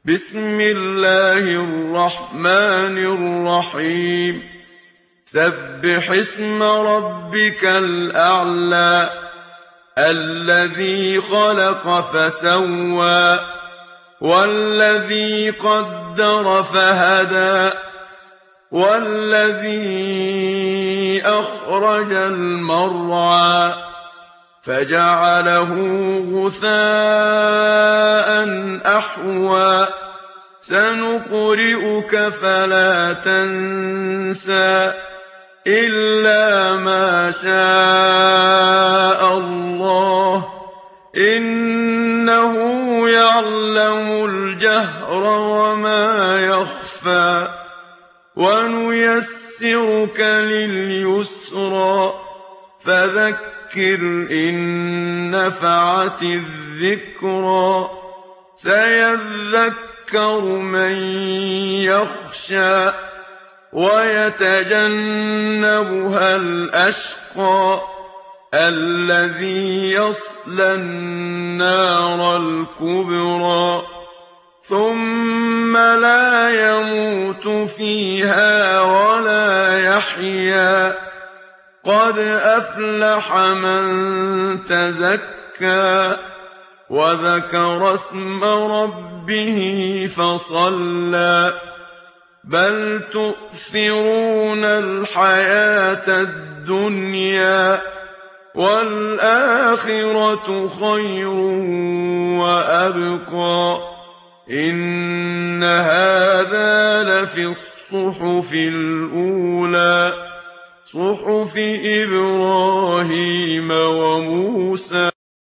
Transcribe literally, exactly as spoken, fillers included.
بسم الله الرحمن الرحيم سبح اسم ربك الأعلى الذي خلق فسوى والذي قدر فهدى والذي أخرج المرعى فجعله غثاء أحوى سنقرئك فلا تنسى إلا ما شاء الله إنه يعلم الجهر وما يخفى ونيسرك لليسرى فذكر إن نفعت الذكرى سيذكر من يخشى ويتجنبها الأشقى الذي يصلى النار الكبرى ثم لا يموت فيها ولا يحيا قد أفلح من تزكى وذكر اسم ربه فصلى بل تؤثرون الحياة الدنيا والآخرة خير وأبقى إن هذا لفي الصحف الأولى صحف إبراهيم وموسى